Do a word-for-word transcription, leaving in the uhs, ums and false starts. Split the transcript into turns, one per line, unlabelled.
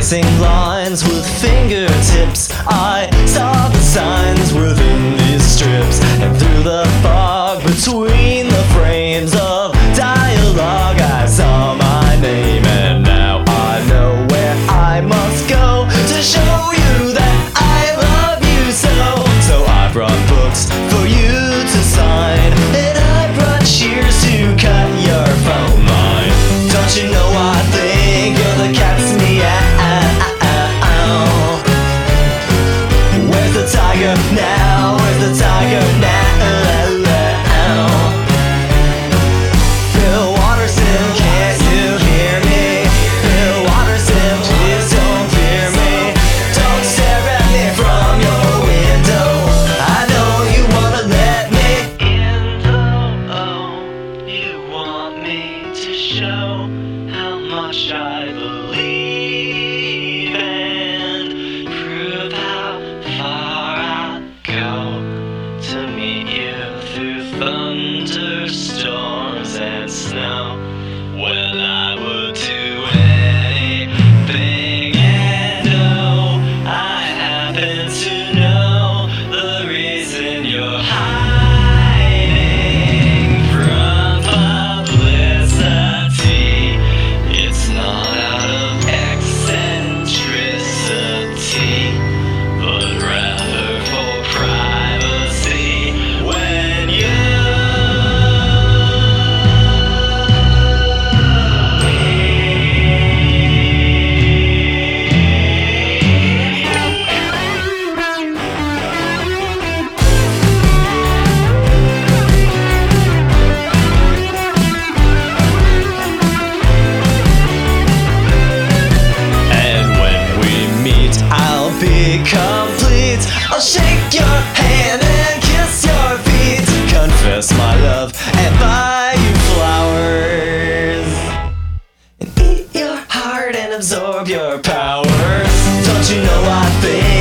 tracing lines with fingertips. I saw the signs within these strips, and through the fog between the frames of dialogue I saw my name, and now I know where I must go to show you that I love you so. So I brought books for you to sign, and I brought shears to cut your phone line. Don't you know I think you're the cat's meow? Where's the tiger now? Where's the tiger now? Bill Watterson, can't you hear me? Bill Watterson, please don't fear me. Don't stare at me from your window. I know you wanna let me in, though. Oh, you want me to show how much I believe, and prove how far I'd go to meet you through thunderstorms and snow. Well, I would do anything, and oh, I happen to know the reason you're hiding from publicity. It's not out of eccentricity, but rather for privacy. When you and when we meet, I'll be complete. I'll shake your hand and kiss your feet, confess my love and buy you flowers, and eat your heart and absorb your powers. Don't you know I think